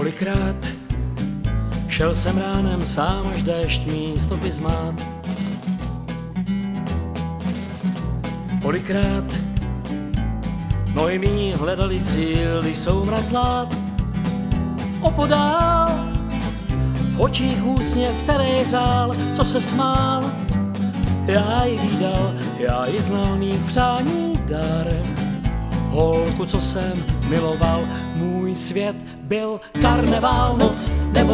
Kolikrát šel jsem ránem sám, až déšť mý stopy zmát. Kolikrát nohy mý hledali cíl, když soumrak zlát. Opodál v očích úsměv, který řál, co se smál. Já ji vídal, já ji znal, mých přání dar. Holku, co jsem miloval, můj svět byl karneval, noc nebo